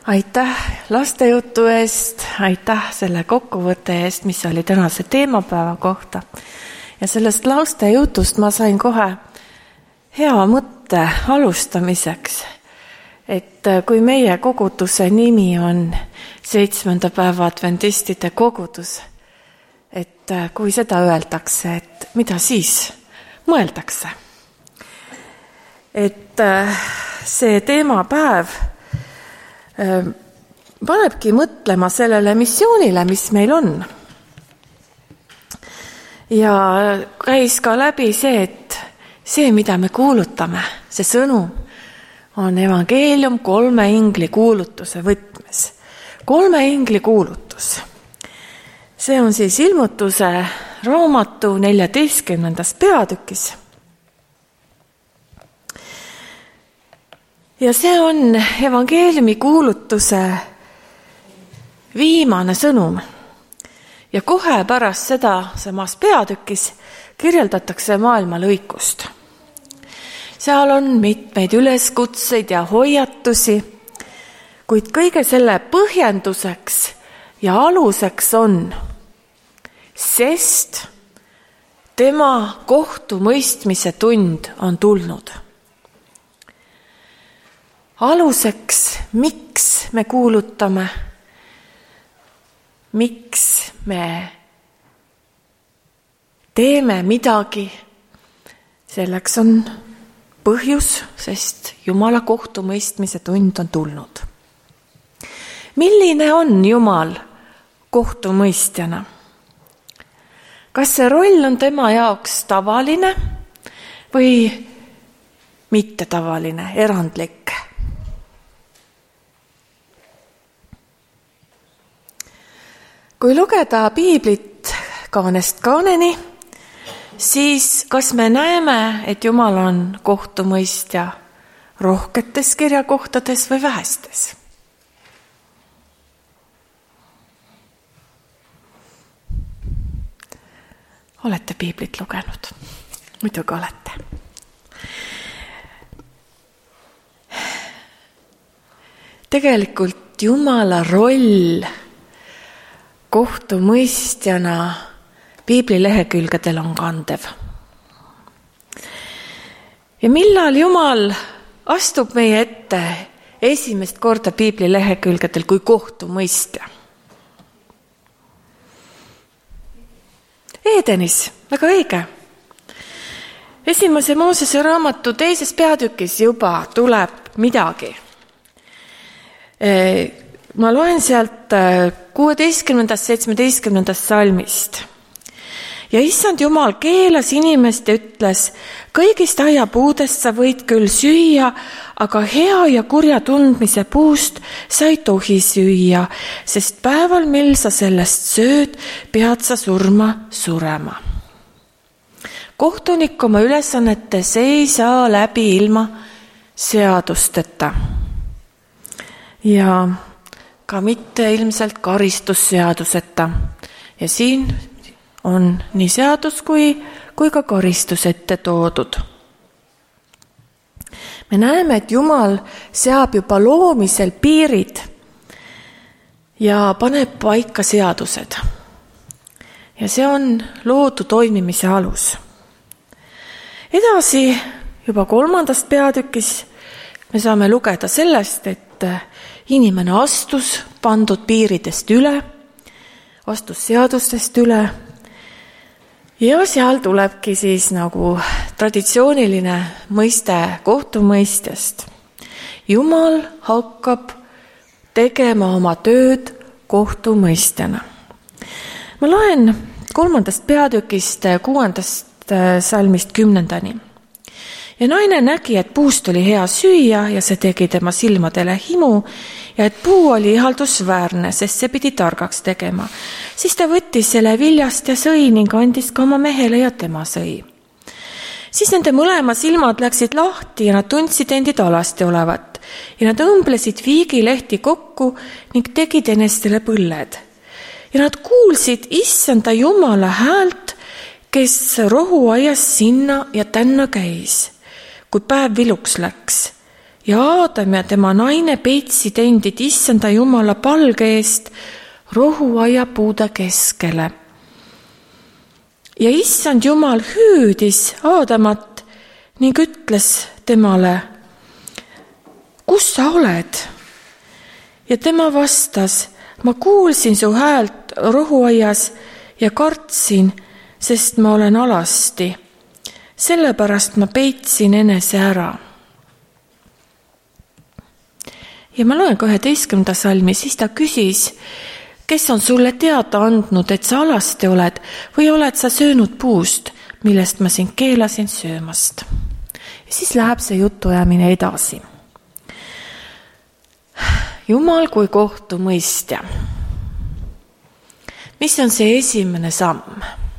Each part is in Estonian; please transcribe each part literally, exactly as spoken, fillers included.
Aitäh lastejutu eest, aitäh selle kokkuvõtte eest, mis oli tänase teemapäeva kohta. Ja sellest lastejutust ma sain kohe hea mõtte alustamiseks, et kui meie koguduse nimi on seitsmenda päeva adventistide kogudus, et kui seda öeldakse, et mida siis mõeldakse. Et see teemapäev panebki mõtlema sellele missioonile, mis meil on. Ja käis ka läbi see, et see, mida me kuulutame, see sõnum on evangeelium kolme ingli kuulutuse võtmes. Kolme ingli kuulutus. See on siis ilmutuse raamatu neljateistkümnendas peatükis. Ja see on evangeeliumi kuulutuse viimane sõnum. Ja kohe pärast seda samas peatükis kirjeldatakse maailma lõikust. Seal on mitmeid üleskutseid ja hoiatusi, kuid kõige selle põhjenduseks ja aluseks on, sest tema kohtumõistmise tund on tulnud. Aluseks, miks me kuulutame, miks me teeme midagi, selleks on põhjus, sest Jumala kohtumõistmise tund on tulnud. Milline on Jumal kohtumõistjana? Kas see roll on tema jaoks tavaline või mitte tavaline, erandlik? Kui lugeda piiblit kaanest kaaneni, siis kas me näeme, et Jumal on kohtumõistja rohketes kirjakohtades või vähestes? Olete piiblit lugenud? Muidugi olete. Tegelikult Jumala roll kohtumõistjana piibli lehekülgedel on kandev. Ja millal Jumal astub meie ette esimest korda piibli lehekülgedel kui kohtumõistja? Edenis, väga õige. Esimese Moosese raamatu teises peatükis juba tuleb midagi. Ma loen sealt kuueteistkümnendast seitsmeteistkümnendast salmist. Ja issand Jumal keelas inimest ja ütles, kõigist aiapuudest sa võid küll süüa, aga hea ja kurja tundmise puust sa ei tohi süüa, sest päeval, mil sa sellest sööd, pead sa surma surema. Kohtunik oma ülesannetes ei saa läbi ilma seadusteta. Ja ka mitte ilmselt karistusseaduseta. Ja siin on nii seadus kui, kui ka karistus ette toodud. Me näeme, et Jumal seab juba loomisel piirid ja paneb paika seadused. Ja see on loodu toimimise alus. Edasi juba kolmandast peatükis me saame lugeda sellest, et inimene astus pandud piiridest üle, astus seadustest üle ja seal tulebki siis nagu traditsiooniline mõiste kohtumõistjast. Jumal hakkab tegema oma tööd kohtumõistjana. Ma loen kolmandast peatükist kuuendast salmist kümnendani. Ja naine nägi, et puust oli hea süüa ja see tegi tema silmadele himu ja et puu oli ihaldusväärne, sest see pidi targaks tegema. Siis ta võttis selle viljast ja sõi ning andis ka oma mehele ja tema sõi. Siis nende mõlema silmad läksid lahti ja nad tundsid endid alasti olevat ja nad õmblesid viigilehti kokku ning tegid enestele põlled. Ja nad kuulsid issanda Jumala häält, kes rohuaias sinna ja tänna käis, kui päev viluks läks ja Aadam ja tema naine peitsid endid issanda Jumala palge eest rohuaia puude keskele. Ja issand Jumal hüüdis Aadamat ning ütles temale, kus sa oled? Ja tema vastas, ma kuulsin su häält rohuaias ja kartsin, sest ma olen alasti. Sellepärast ma peitsin enese ära. Ja ma loen ka üheteistkümnenda salmi, siis ta küsis, kes on sulle teada andnud, et sa alasti oled või oled sa söönud puust, millest ma sind keelasin söömast. Ja siis läheb see jutuajamine edasi. Jumal kui kohtumõistja. Mis on see esimene samm?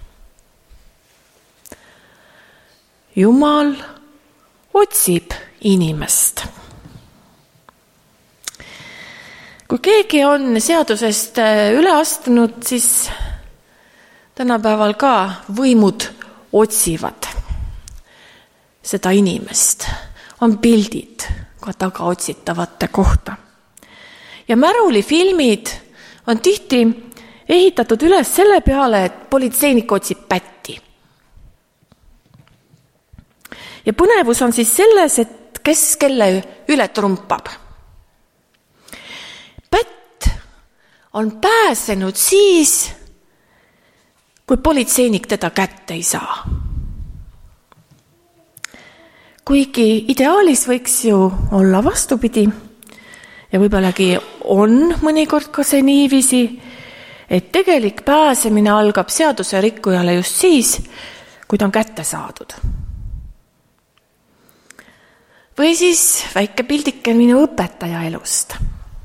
Jumal otsib inimest. Kui keegi on seadusest üle astunud, siis tänapäeval ka võimud otsivad seda inimest. On pildid ka tagaotsitavate kohta. Ja märulifilmid on tihti ehitatud üles selle peale, et politseinik otsib pätti. Ja põnevus on siis selles, et kes kelle üle trumpab. Pätt on pääsenud siis, kui politseinik teda kätte ei saa. Kuigi ideaalis võiks ju olla vastupidi ja võibollagi on mõnikord ka see niiviisi, et tegelik pääsemine algab seaduse rikkujale just siis, kui ta on kätte saadud. Või siis väike pildike minu õpetaja elust.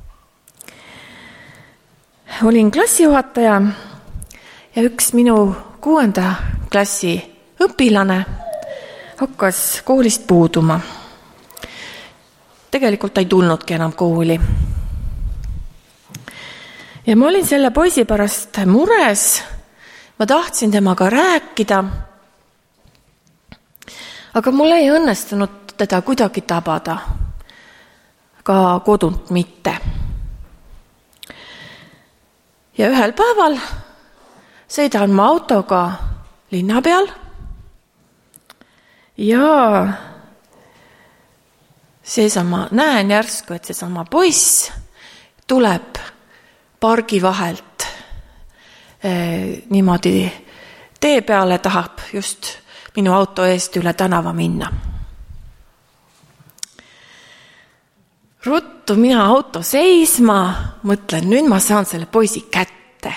Olin klassijuhataja ja üks minu kuuenda klassi õpilane hakkas koolist puuduma. Tegelikult ta ei tulnudki enam kooli. Ja ma olin selle poisi pärast mures, ma tahtsin temaga rääkida, aga mul ei õnnestunud teda kuidagi tabada, ka kodunt mitte. Ja ühel päeval sõidan ma autoga linna peal ja seesama, näen järsku, et seesama poiss tuleb pargi vahelt eh, niimoodi tee peale, tahab just minu auto eest üle tänava minna. Ruttu mina auto seisma, mõtlen, nüüd ma saan selle poisi kätte.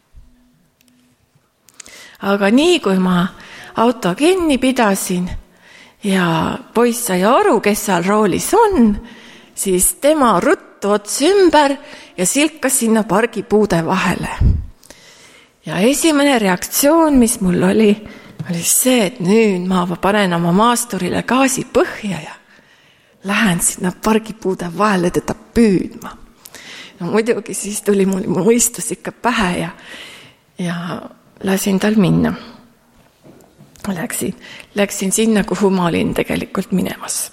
Aga nii, kui ma auto kinni pidasin ja poiss sai aru, kes seal roolis on, siis tema ruttu ots ümber ja silkas sinna pargipuude vahele. Ja esimene reaktsioon, mis mul oli, oli see, et nüüd ma panen oma maasturile gaasi põhja ja lähen sinna pargipuude vahele teda püüdma. No muidugi siis tuli mul mõistus ikka pähe ja, ja lasin tal minna. Läksin, läksin sinna, kuhu ma olin tegelikult minemas.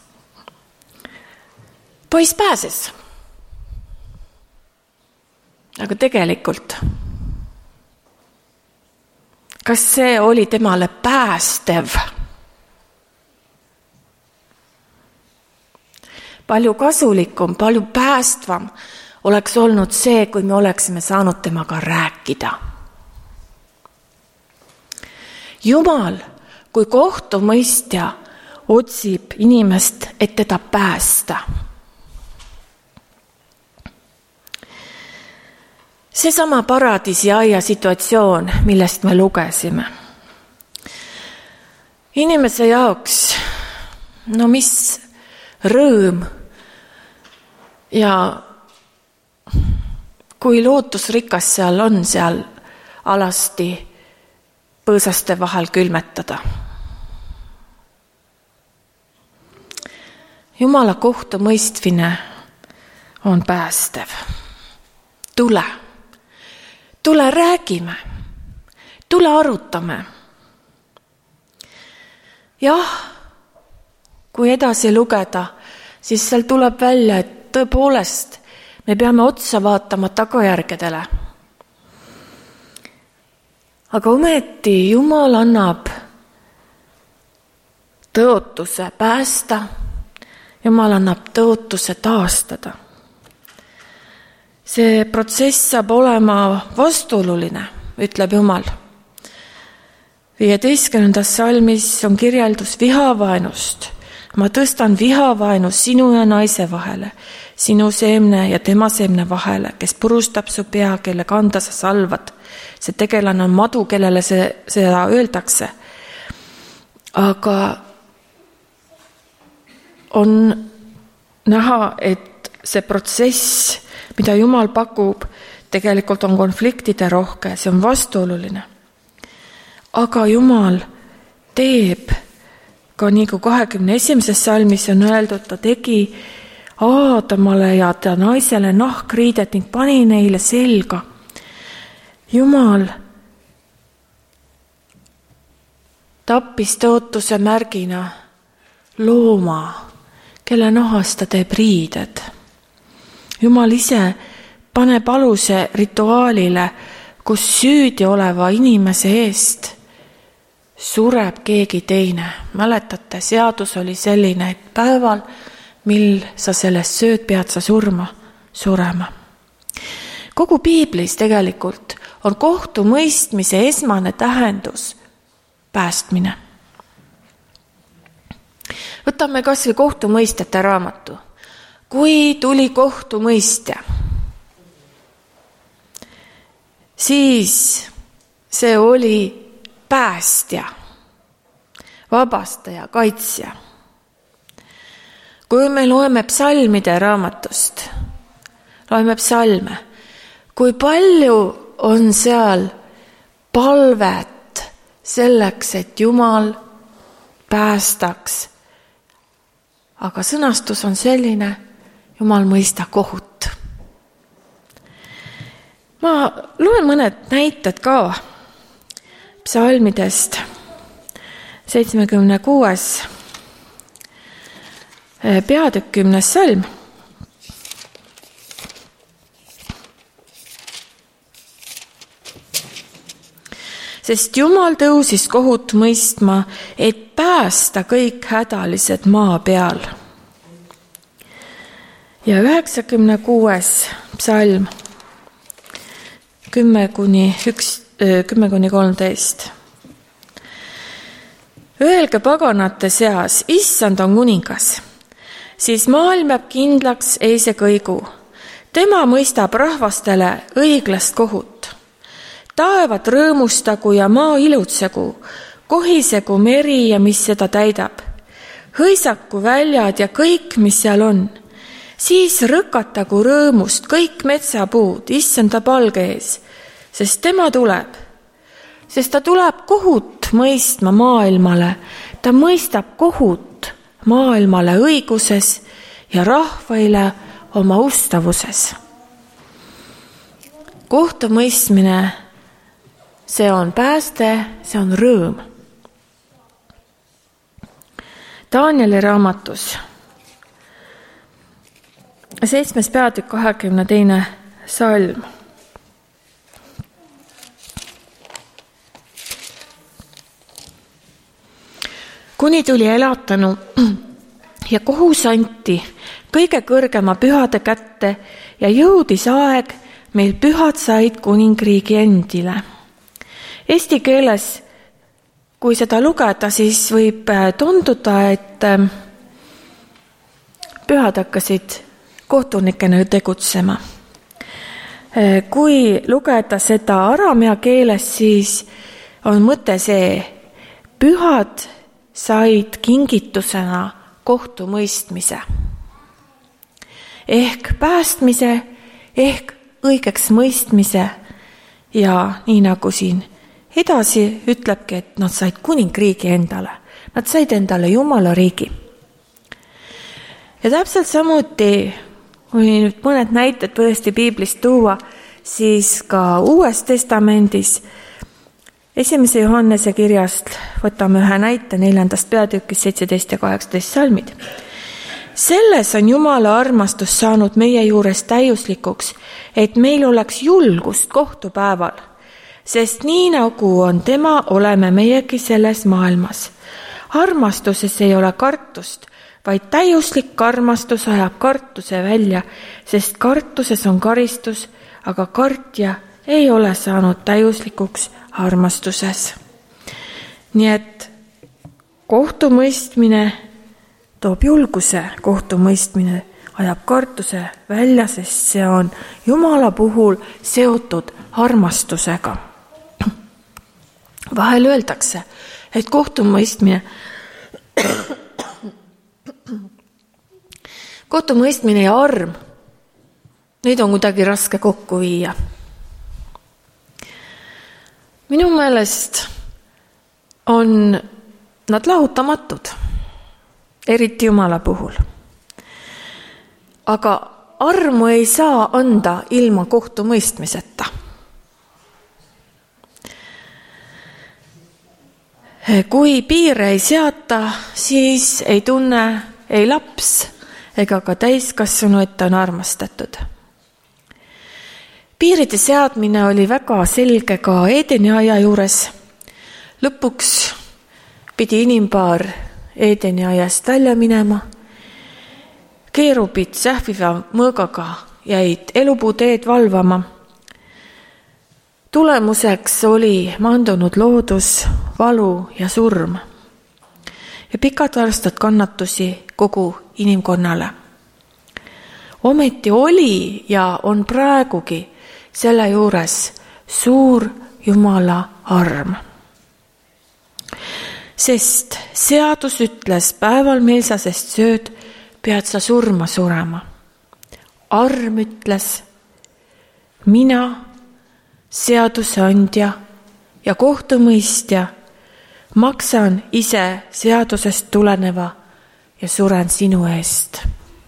Poiss pääses. Aga tegelikult, kas see oli temale päästev? Palju kasulikum, palju päästvam oleks olnud see, kui me oleksime saanud temaga rääkida. Jumal kui kohtumõistja otsib inimest, et teda päästa. Seesama paradiisi aia situatsioon, millest me lugesime. Inimese jaoks, no mis rõõm ja kui lootusrikas seal on, seal alasti põõsaste vahel külmetada. Jumala kohtumõistmine on päästev. Tule, tule räägime, tule arutame. Jah, kui edasi lugeda, siis seal tuleb välja, et tõepoolest me peame otsa vaatama tagajärgedele. Aga ometi Jumal annab tõotuse päästa, Jumal annab tõotuse taastada. See protsess saab olema vastuoluline, ütleb Jumal. viieteistkümnendas salmis on kirjeldus vihavaenust. Ma tõstan vihavaenu sinu ja naise vahele, sinu seemne ja tema seemne vahele, kes purustab su pea, kelle kanda sa salvad. See tegelane on madu, kellele see, seda öeldakse. Aga on näha, et see protsess, mida Jumal pakub, tegelikult on konfliktide rohke, see on vastuoluline. Aga Jumal teeb, ka nii kui kahekümne esimeses salmis on öeldud, ta tegi Aadamale ja ta naisele nahkriidet ning pani neile selga. Jumal tappis tõotuse märgina looma, kelle nahast ta teeb riided. Jumal ise paneb aluse rituaalile, kus süüdi oleva inimese eest sureb keegi teine. Mäletate, seadus oli selline, et päeval, mil sa sellest sööd, pead sa surma, surema. Kogu Piiblis tegelikult on kohtumõistmise esmane tähendus päästmine. Võtame kas või kohtumõistjate raamatu. Kui tuli kohtumõistja, siis see oli päästja, vabastaja, kaitsja. Kui me loeme psalmide raamatust, loeme psalme, kui palju on seal palvet selleks, et Jumal päästaks. Aga sõnastus on selline, Jumal mõista kohut. Ma loen mõned näited ka psalmidest. seitsmekümne kuues peatükk kümnes salm. Sest Jumal tõusis kohut mõistma, et päästa kõik hädalised maa peal. Ja üheksakümne kuues psalm, kümme kuni üks, kümme kuni kolmteist. Öelge paganate seas, issand on kuningas, siis maailm jääb kindlaks, ei see kõigu. Tema mõistab rahvastele õiglast kohut. Taevad rõõmustagu ja maa ilutsegu, kohisegu meri ja mis seda täidab. Hõisaku väljad ja kõik, mis seal on. Siis rõkatagu rõõmust kõik metsapuud, issanda palge ees, sest tema tuleb. Sest ta tuleb kohut mõistma maailmale, ta mõistab kohut maailmale õiguses ja rahvaile oma ustavuses. Kohtumõistmine, see on pääste, see on rõõm. Danieli raamatus seitsmes peatükk kahekümne teine salm. Kuni tuli elatanu ja kohus anti kõige kõrgema pühade kätte ja jõudis aeg, meil pühad said kuningriigi endile. Eesti keeles, kui seda lugeda, siis võib tunduda, et pühad hakkasid kohtunikena tegutsema. Kui lugeda seda aramea keeles, siis on mõte see, pühad said kingitusena kohtumõistmise. Ehk päästmise, ehk õigeks mõistmise ja nii nagu siin edasi ütlebki, et nad said kuningriigi endale. Nad said endale Jumala riigi. Ja täpselt samuti, kui nüüd mõned näited tõesti Piiblist tuua, siis ka Uues Testamendis esimese Johannese kirjast võtame ühe näite neljandast peatükist seitseteist ja kaheksateist salmid. selles on Jumala armastus saanud meie juures täiuslikuks, et meil oleks julgust kohtupäeval, sest nii nagu on tema, oleme meiegi selles maailmas. Armastuses ei ole kartust, vaid täiuslik armastus ajab kartuse välja, sest kartuses on karistus, aga kartja ei ole saanud täiuslikuks armastuses. Nii et kohtumõistmine toob julguse, kohtumõistmine ajab kartuse välja, sest see on Jumala puhul seotud armastusega. Vahel öeldakse, et kohtumõistmine kohtumõistmine ja arm, neid on kuidagi raske kokku viia. Minu meelest on nad lahutamatud, eriti Jumala puhul. Aga armu ei saa anda ilma kohtumõistmiseta. Kui piire ei seata, siis ei tunne ei laps ega ka täiskasvanu, et on armastatud. Piiride seadmine oli väga selge ka Eedeni aia juures. Lõpuks pidi inimpaar Eedeni aiast välja minema. Keerubid sähviva mõõgaga jäid elupuuteed valvama. Tulemuseks oli maandunud loodus, valu ja surm. Ja pikad aastad kannatusi kogu inimkonnale. Ometi oli ja on praegugi selle juures suur Jumala arm. Sest seadus ütles, päeval mil sa sest sööd, pead sa surma surema. Arm ütles, mina, seaduse andja ja kohtumõistja, maksan ise seadusest tuleneva ja suren sinu eest.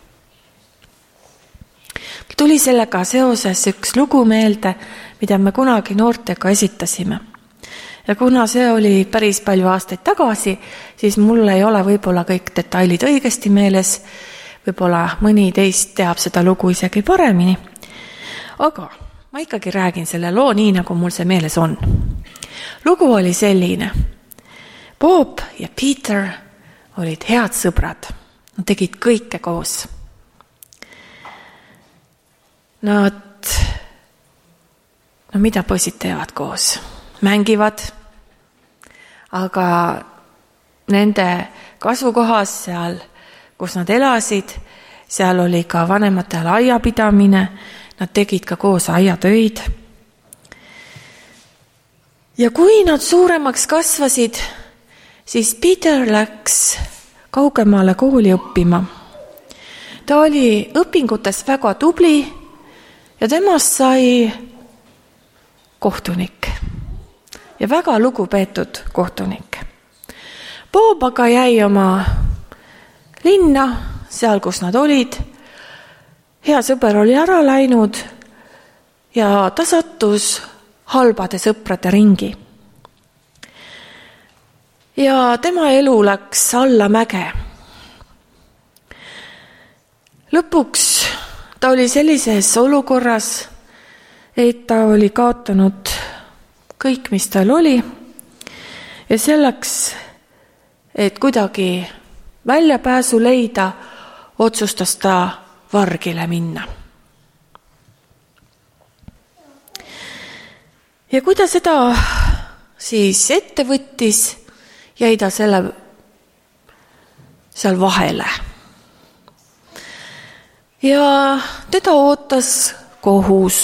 Tuli sellega seoses üks lugu meelde, mida me kunagi noortega esitasime. Ja kuna see oli päris palju aastaid tagasi, siis mul ei ole võib-olla kõik detailid õigesti meeles, võib-olla mõni teist teab seda lugu isegi paremini. Aga ma ikkagi räägin selle loo nii, nagu mul see meeles on. Lugu oli selline. Bob ja Peter olid head sõbrad. Nad tegid kõike koos. Nad, no mida poisid teevad koos? Mängivad, aga nende kasvukohas seal, kus nad elasid, seal oli ka vanematel aiapidamine, nad tegid ka koos aiatöid. Ja kui nad suuremaks kasvasid, siis Peter läks kaugemale kooli õppima. Ta oli õpingutes väga tubli ja temast sai kohtunik. Ja väga lugupeetud kohtunik. Bob aga jäi oma linna, seal kus nad olid. Hea sõber oli ära läinud ja ta sattus halbade sõprade ringi. Ja tema elu läks alla mäge. Lõpuks ta oli sellises olukorras, et ta oli kaotanud kõik, mis tal oli, ja selleks, et kuidagi väljapääsu leida, otsustas ta vargile minna. Ja kui ta seda siis ette võttis, jäi ta selle seal vahele. Ja teda ootas kohus.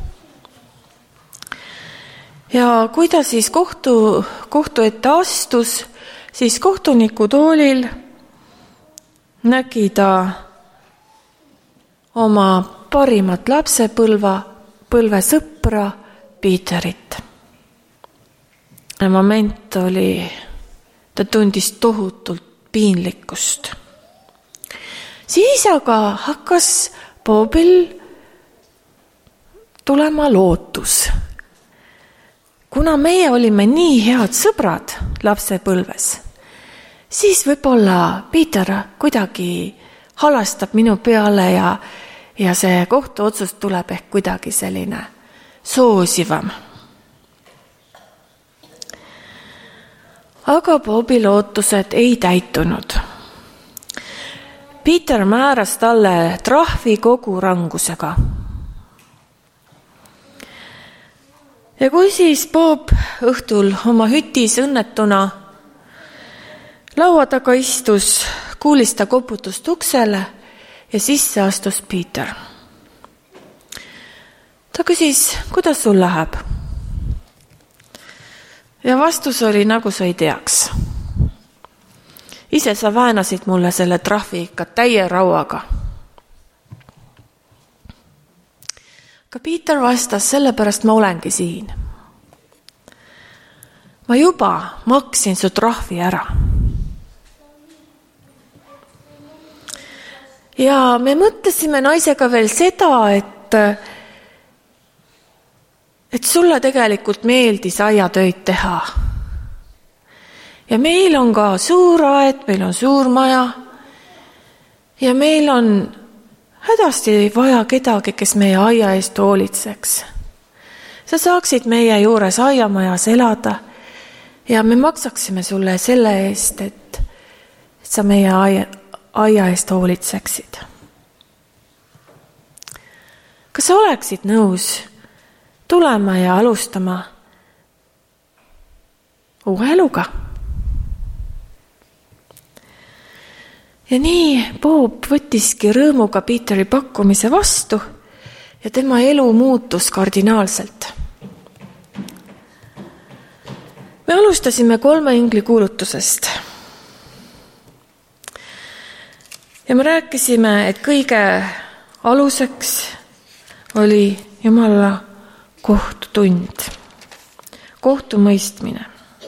Ja kui ta siis kohtu, kohtu ette astus, siis kohtuniku toolil nägi ta oma parimat lapsepõlva, põlve sõpra Peterit. Ja moment oli, ta tundis tohutult piinlikkust. Siis aga hakkas Bobil tulema lootus. Kuna meie olime nii head sõbrad lapsepõlves, siis võib-olla Peter kuidagi halastab minu peale ja, ja see kohtuotsus tuleb ehk kuidagi selline soosivam. Aga Bobi lootused ei täitunud. Peter määras talle trahvi kogu rangusega. Ja kui siis Bob õhtul oma hütis õnnetuna laua taga istus, kuulis ta koputust uksele ja sisse astus Peter. Ta küsis, kuidas sul läheb? Ja vastus oli, nagu sa ei teaks. Ise sa väänasid mulle selle trahvi ikka täie rauaga. Ka Peter vastas, sellepärast ma olengi siin. Ma juba maksin su trahvi ära. Ja me mõtlesime naisega veel seda, et et sulle tegelikult meeldis aiatöid teha. Ja meil on ka suur aed, meil on suur maja ja meil on hädasti vaja kedagi, kes meie aia eest hoolitseks. Sa saaksid meie juures aiamajas elada ja me maksaksime sulle selle eest, et, et sa meie aia, aia eest hoolitseksid. Kas sa oleksid nõus tulema ja alustama uue eluga? Ja nii Bob võttiski rõõmuga Peteri pakkumise vastu ja tema elu muutus kardinaalselt. Me alustasime kolme ingli kuulutusest. Ja me rääkisime, et kõige aluseks oli Jumala kohtutund, kohtumõistmine.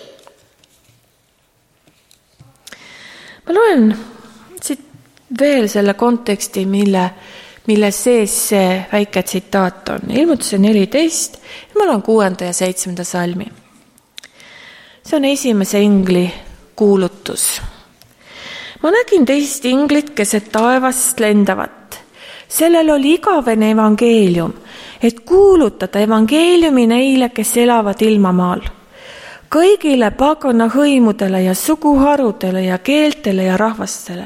Ma loen siit veel selle konteksti, mille, mille sees see väike tsitaat on. Ilmutuse neliteist, ja ma loen kuuenda ja seitsmenda salmi. See on esimese ingli kuulutus. Ma nägin teist inglit keset taevast lendavat. Sellel oli igavene evangeelium, et kuulutada evangeeliumi neile, kes elavad ilmamaal. Kõigile pagana hõimudele ja suguharudele ja keeltele ja rahvastele.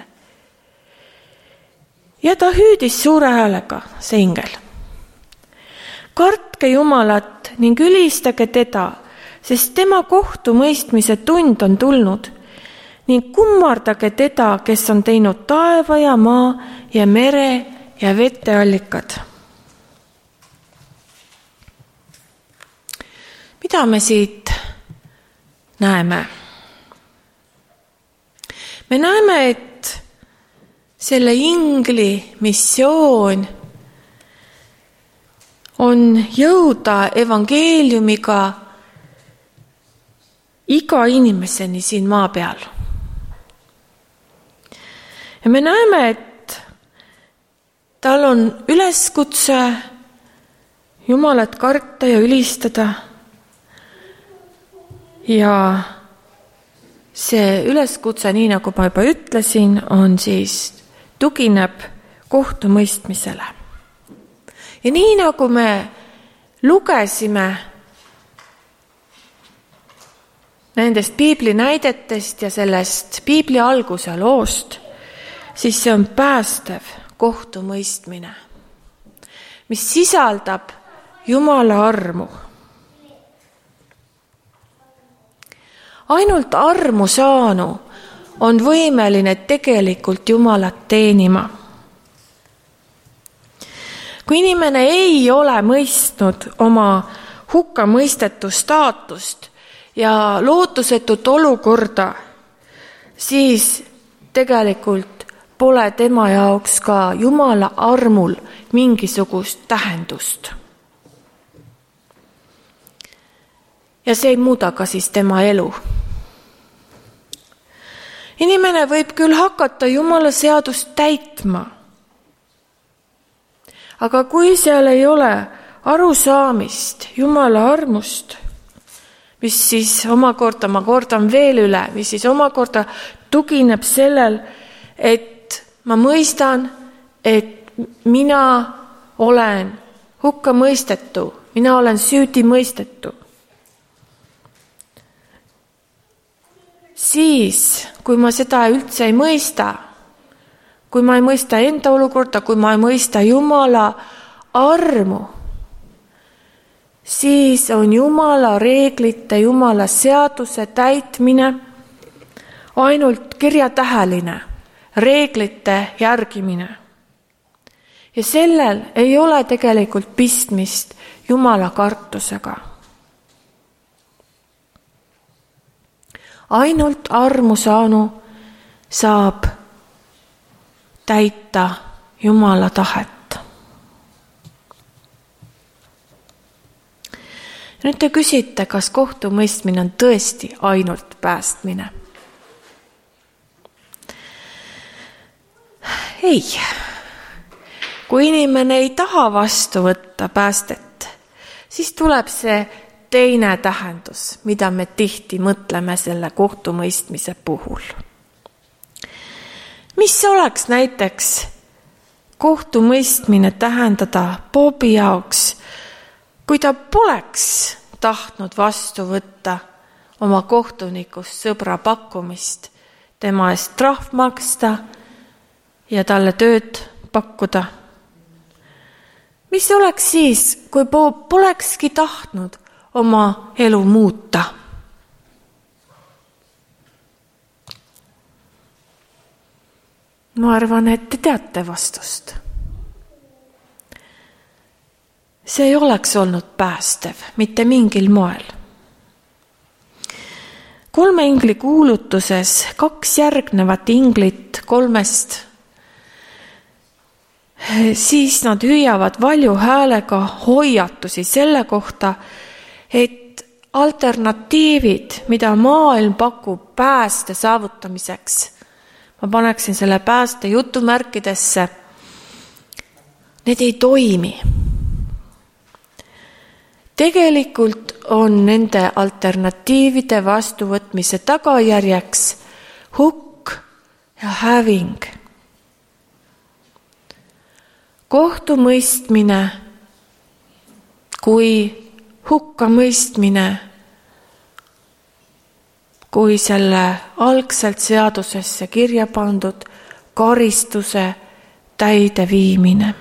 Ja ta hüüdis suure häälega, see ingel. Kartke Jumalat ning ülistage teda, sest tema kohtumõistmise tund on tulnud, ning kummardage teda, kes on teinud taeva ja maa ja mere ja veteallikad. Mida me siit näeme? Me näeme, et selle ingli missioon on jõuda evangeeliumiga iga inimeseni siin maa peal. Ja me näeme, et tal on üleskutse Jumalat karta ja ülistada. Ja see üleskutse, nii nagu ma juba ütlesin, on siis tugineb kohtumõistmisele. Ja nii nagu me lugesime nendest piibli näidetest ja sellest piibli alguse loost, siis see on päästev kohtumõistmine, mis sisaldab Jumala armu. Ainult armu saanu on võimeline tegelikult Jumalat teenima. Kui inimene ei ole mõistnud oma hukkamõistetu staatust ja lootusetut olukorda, siis tegelikult pole tema jaoks ka Jumala armul mingisugust tähendust. Ja see ei muuda ka siis tema elu. Inimene võib küll hakata Jumala seadust täitma, aga kui seal ei ole arusaamist Jumala armust, mis siis omakorda, ma kordan veel üle, mis siis omakorda tugineb sellel, et ma mõistan, et mina olen hukka mõistetu, mina olen süüdi mõistetu. Siis, kui ma seda üldse ei mõista, kui ma ei mõista enda olukorda, kui ma ei mõista Jumala armu, siis on Jumala reeglite, Jumala seaduse täitmine ainult kirjatäheline, reeglite järgimine. Ja sellel ei ole tegelikult pistmist Jumala kartusega. Ainult armu saanu saab täita Jumala tahet. Nüüd te küsite, kas kohtumõistmine on tõesti ainult päästmine? Ei. Kui inimene ei taha vastu võtta päästet, siis tuleb see teine tähendus, mida me tihti mõtleme selle kohtumõistmise puhul. Mis oleks näiteks kohtumõistmine tähendada Bobi jaoks, kui ta poleks tahtnud vastu võtta oma kohtunikust sõbra pakkumist, tema eest trahv maksta ja talle tööd pakkuda? Mis oleks siis, kui Bob polekski tahtnud oma elu muuta? Ma arvan, et te teate vastust. See ei oleks olnud päästev, mitte mingil moel. Kolme ingli kuulutuses kaks järgnevat inglit kolmest, siis nad hüüavad valju häälega hoiatusi selle kohta, et alternatiivid, mida maailm pakub pääste saavutamiseks, ma paneksin selle pääste jutumärkidesse, need ei toimi. Tegelikult on nende alternatiivide vastuvõtmise tagajärjeks hukk ja häving. Kohtumõistmine kui hukkamõistmine, kui selle algselt seadusesse kirja pandud karistuse täideviimine.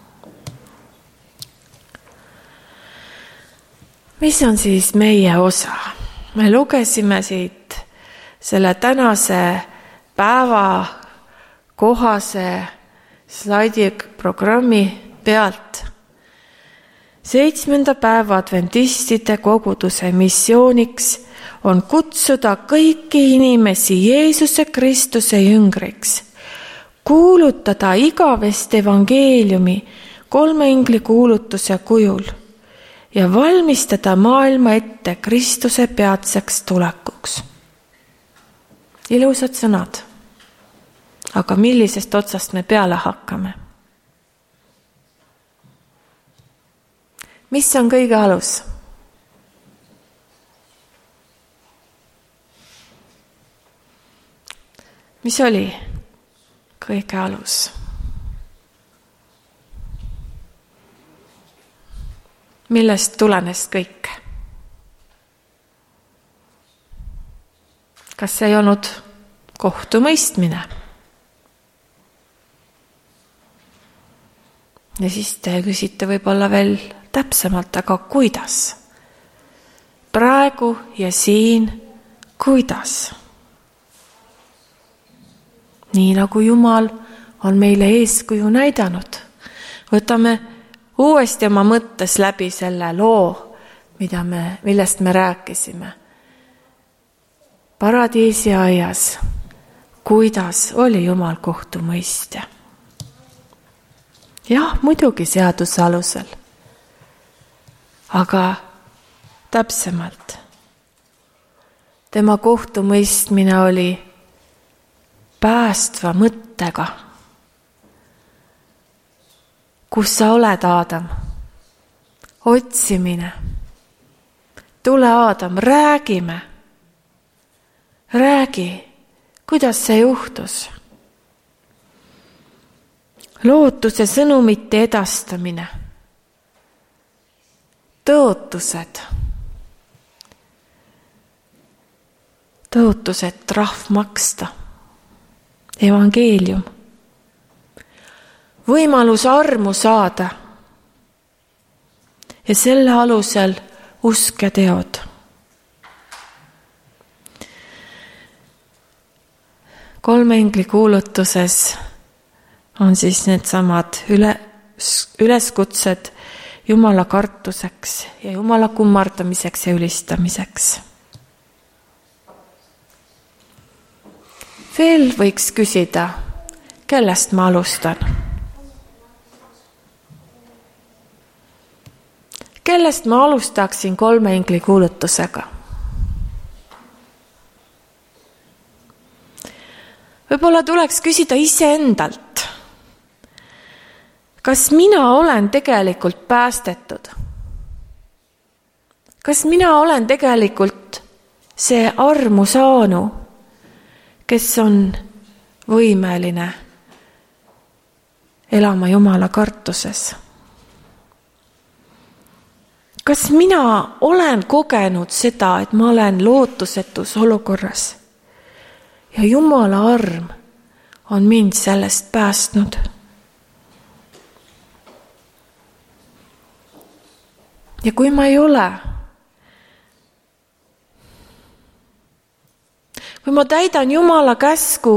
Mis on siis meie osa? Me lugesime siit selle tänase päeva kohase slaidiprogrammi pealt. Seitsmenda päeva adventistide koguduse missiooniks on kutsuda kõiki inimesi Jeesuse Kristuse jüngriks, kuulutada igavest evangeeliumi kolme ingli kuulutuse kujul ja valmistada maailma ette Kristuse peatseks tulekuks. Ilusad sõnad. Aga millisest otsast me peale hakkame? Mis on kõige alus? Mis oli kõige alus? Millest tulenes kõik? Kas see ei olnud kohtumõistmine? Ja siis te küsite võib-olla veel täpsemalt, aga kuidas? Praegu ja siin, kuidas? Nii nagu Jumal on meile eeskuju näidanud. Võtame uuesti oma mõttes läbi selle loo, mida me, millest me rääkisime. Paradiisi aias, kuidas oli Jumal kohtumõistja. Jah, muidugi seaduse alusel, aga täpsemalt. Tema kohtumõistmine oli päästva mõttega. Kus sa oled, Aadam? Otsimine. Tule, Aadam, räägime. Räägi, kuidas see juhtus. lootuse sõnumite edastamine, tõotused, tõotused trahv maksta, evangeelium, võimalus armu saada ja selle alusel usk ja teod. Kolme engli kuulutuses on siis need samad üles, üleskutsed Jumala kartuseks ja Jumala kummardamiseks ja ülistamiseks. Veel võiks küsida, kellest ma alustan? Kellest ma alustaksin kolme engli kuulutusega? Võib-olla tuleks küsida iseendalt, kas mina olen tegelikult päästetud? Kas mina olen tegelikult see armu saanu, kes on võimeline elama Jumala kartuses? Kas mina olen kogenud seda, et ma olen lootusetus olukorras ja Jumala arm on mind sellest päästnud? Ja kui ma ei ole, kui ma täidan Jumala käsku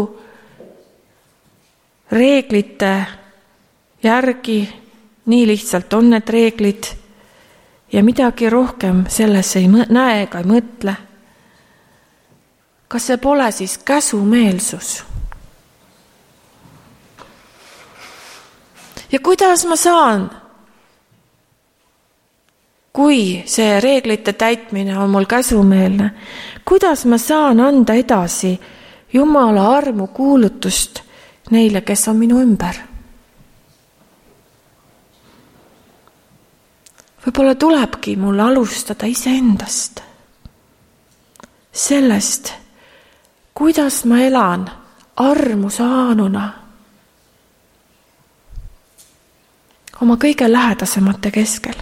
reeglite järgi, nii lihtsalt on need reeglid ja midagi rohkem selles ei näe ega ei mõtle, kas see pole siis käsumeelsus? Ja kuidas ma saan, kui see reeglite täitmine on mul käsumeelne, kuidas ma saan anda edasi Jumala armu kuulutust neile, kes on minu ümber? Võib-olla tulebki mul alustada iseendast, sellest, kuidas ma elan armu saanuna oma kõige lähedasemate keskel,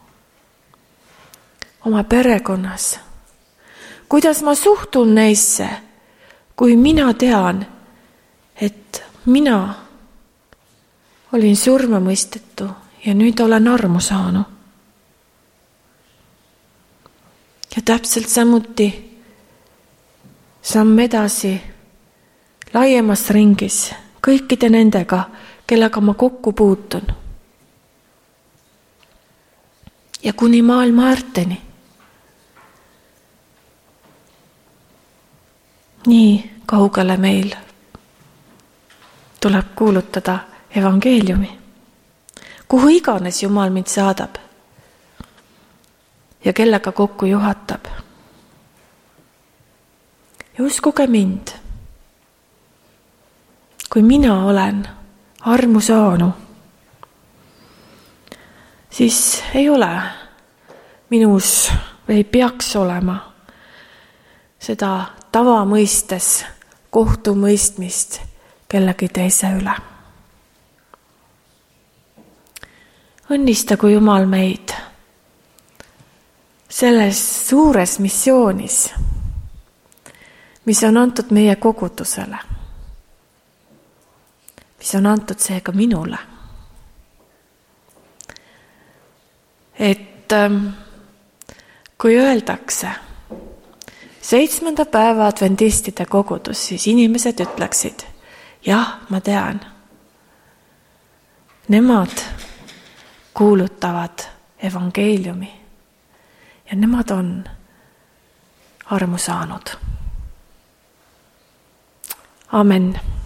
oma perekonnas. Kuidas ma suhtun neisse, kui mina tean, et mina olin surmamõistetu ja nüüd olen armu saanud. Ja täpselt samuti samm edasi laiemas ringis kõikide nendega, kellega ma kokku puutun. Ja kuni maailma äärteni. Nii kaugele meil tuleb kuulutada evangeeliumi, kuhu iganes Jumal mind saadab ja kellega kokku juhatab. Ja uskuge mind, kui mina olen armu saanu, siis ei ole minus või ei peaks olema seda tavamõistes kohtumõistmist kellegi teise üle. Õnnistagu Jumal meid selles suures missioonis, mis on antud meie kogudusele, mis on antud seega minule. Et kui öeldakse seitsmenda päeva adventistide kogudus, siis inimesed ütleksid, jah, ma tean, nemad kuulutavad evangeeliumi ja nemad on armu saanud. Amen.